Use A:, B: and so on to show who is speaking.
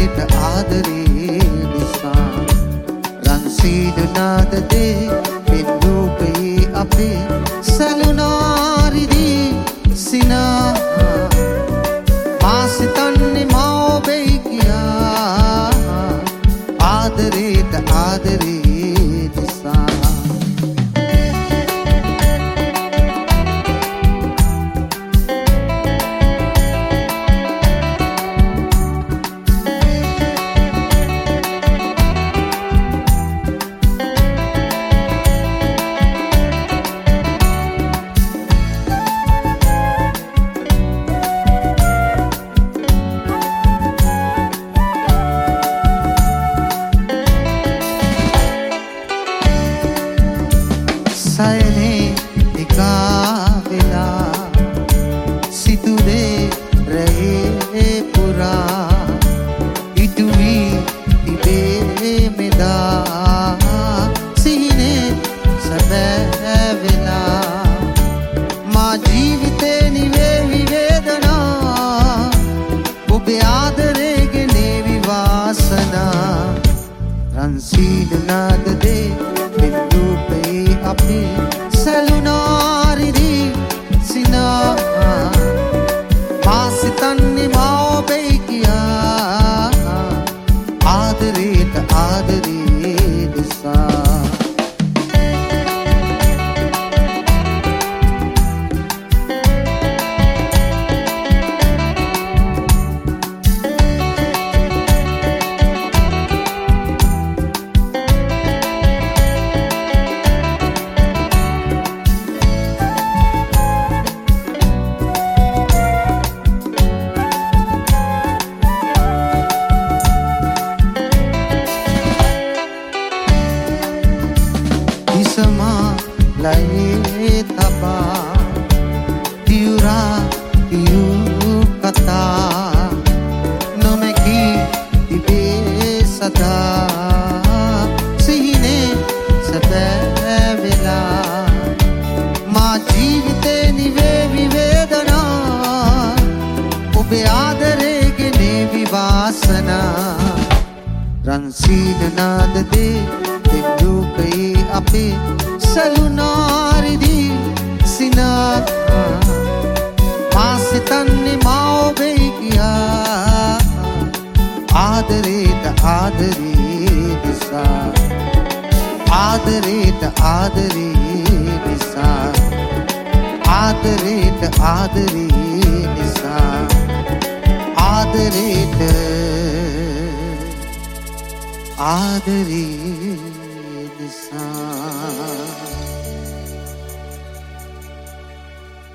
A: ආදරේට ආදරේ නිසා රන් සීඩු නාදදේ පින් රූපයේ අපේ සැලුනාරිදී සිනා මාසිතන්නේ මා ඔබේ කියා ආදරේට ආදරේ නිසා සයනේ නිකා වෙලා සිතුරේ රැයේ පුරා ඉටුවී තිබේ මෙදා සිහිනේ සැබෑ වෙලා මා ජීවිතේ නිවේවි වේදනා ඔබේ ආදරේ ගෙනේවි වාසනා රන් සීඩු නාදදේ පින් රූපයේ අපේ සැලුනාරිදී සිනා මාසිතන්නේ මා ඔබේ කියා ආදරේට ආදරේ නිසා Isama lae taba tiura tiu kata nomeki tibe sada sihine sabavela ma jeevite nivevi vedana obe aadare gene vivasana ransin nadade roopaye අපේ සැලුනාරිදී සිනා මාසිතන්නේ මා ඔබේ කියා ආදරේට ආදරේ නිසා ආදරේට ආදරේ නිසා ආදරේට ආදරේ නිසා ආදරේට ආදරේ Lisa